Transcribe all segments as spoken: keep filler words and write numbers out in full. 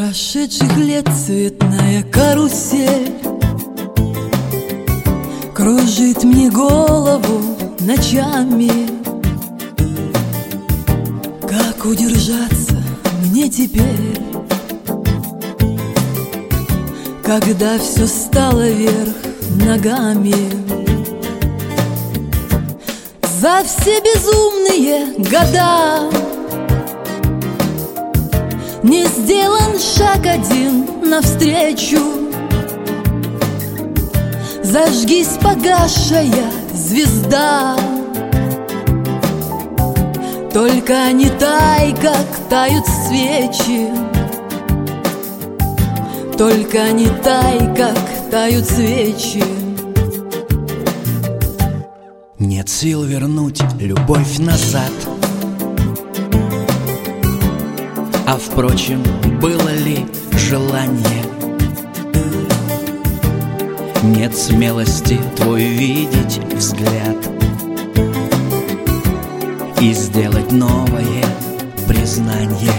Прошедших лет цветная карусель кружит мне голову ночами. Как удержаться мне теперь, когда все стало вверх ногами? За все безумные года не сделан шаг один навстречу. Зажгись, погасшая звезда, только не тай, как тают свечи. Только не тай, как тают свечи. Нет сил вернуть любовь назад. А впрочем, было ли желание? Нет смелости твой видеть взгляд и сделать новое признание.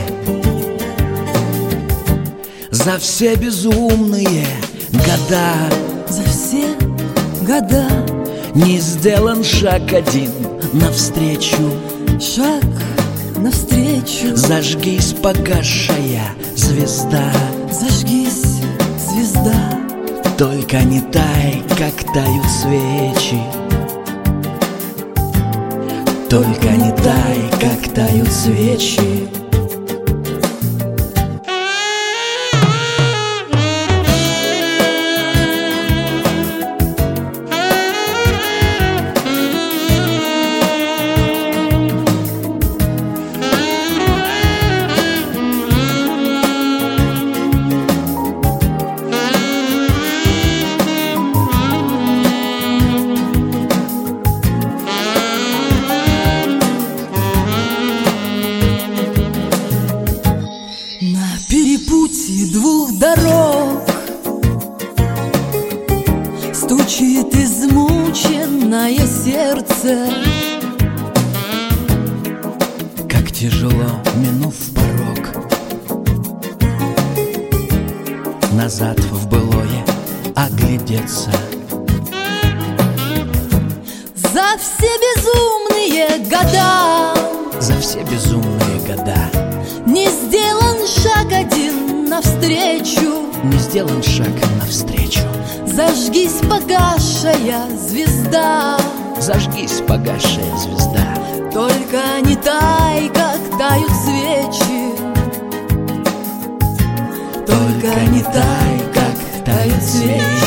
За все безумные года, за все года не сделан шаг один навстречу. Шаг навстречу. Зажгись, погасшая звезда. Зажгись, звезда. Только не тай, как тают свечи. Только не тай, как тают свечи. Перепутье двух дорог стучит измученное сердце. Как тяжело, минув порог, назад в былое оглядеться. За все безумные года, за все безумные года не сделан шаг один навстречу. Не сделан шаг навстречу. Зажгись, погасшая звезда. Зажгись, погасшая звезда. Только не тай, как тают свечи. Только не тай, как тают свечи.